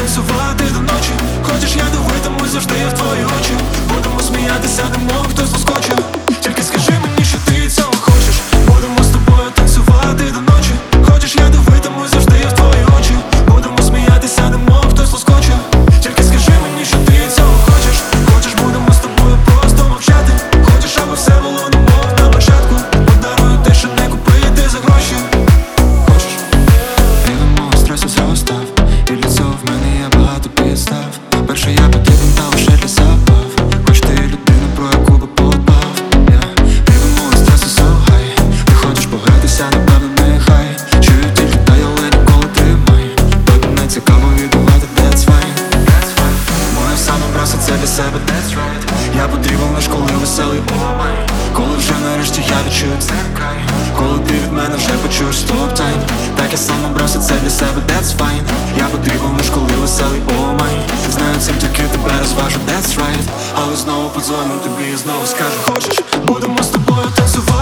танцювати до ночі. Хочеш, я дивитимусь завжди в твої очі. Будемо сміятися, немов хтось доскочив. Тільки скажи мені, що ти цього хочеш. Будемо з тобою танцювати до ночі. Хочеш, я дивитимусь завжди в твої очі. Будемо сміятися, немов хтось доскочив. Тільки скажи мені, що ти цього хочеш. Хочеш, будемо з тобою просто мовчати. Хочеш, аби все було немов на початку. Подарую те, що не купити за гроші. Хочеш? Рівень мого стресу зростав, і для цього в мене є багато підстав. Перше я потрібен та лише для забав. Хоч ти людина, про яку би подбав. Рівень мого стресу so high. Ти хочеш погратися, напевно, нехай. Чую тільки дай, але ніколи тримай. Тобі не цікаво відбувати, that's fine. Моє саме браса це для себе, that's right. Я потрібен лиш коли веселий, oh my. Коли вже нарешті я відчую це край. Коли ти від мене вже почуєш stop time. Так я сам обрався це для себе, that's fine. Я потрібен лиш коли веселий, oh my. Знаю, цим тільки тебе розважу, that's right. Але знову подзвоню тобі і знову скажу, хочеш, будемо з тобою танцювати.